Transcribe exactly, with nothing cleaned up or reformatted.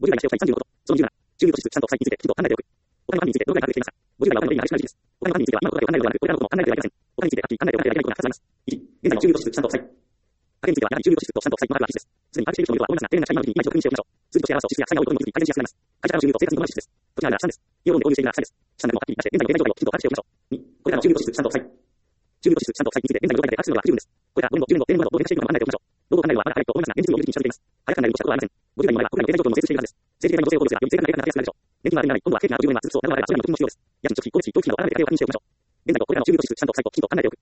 ごじゅう代がしておきたいさんじゅうのこと。そのにじゅうなな、収入と支出、ちゃんと記載についてきちんと考えておく。お金の管理についてどのくらい把握できていますか。ごじゅう代はお金の意味がない事実です。お金の管理については今のことだけを考えるのではなく、これらのことも考えなければいけません。お金についてはっきり考えておかなければいけないことがふたつあります。いち、現在の収入と支出、ちゃんと記載。家計についてはやはり収入と支出とちゃんと記載のマークが必須です。すでに把握している人もいるとは思いますが、丁寧な社員などに今一度確認しておきましょう。数字として表すと支出や負債が多いことにより改善しやすくなります。会社からの収入と生活に伴う支出です。土地なら資産です。家を購入しているなら負債です。資産でもはっきり出して、現在の経済状態をきちんと把握しておきましょう。に、これらの収入と支出、ちゃんと記載。収入と支出、ちゃんと記載について現在の状態で把握するのが不十分です。これらごねんご、じゅうねんご、定年後などどう変化していくのか考えておきましょう。どう考えるのはまだ早いと思いますが、現実にも有利に近づいています。早く考えるとしたことはありません。ごじゅう代になれば国内の経済状況も成熟しているはずです。政治的な情勢を考慮すればより正確な計画が立てやすくなるでしょう。年金が当てにならない、今度は景気があるじゅうねんは続くそうなるのであれば、それらの金も必要です。家賃、食費、光熱費、教育費などを改めて家計を確認しておきましょう。現在のこれらの収入と支出、ちゃんと記載ときちんと考えておく。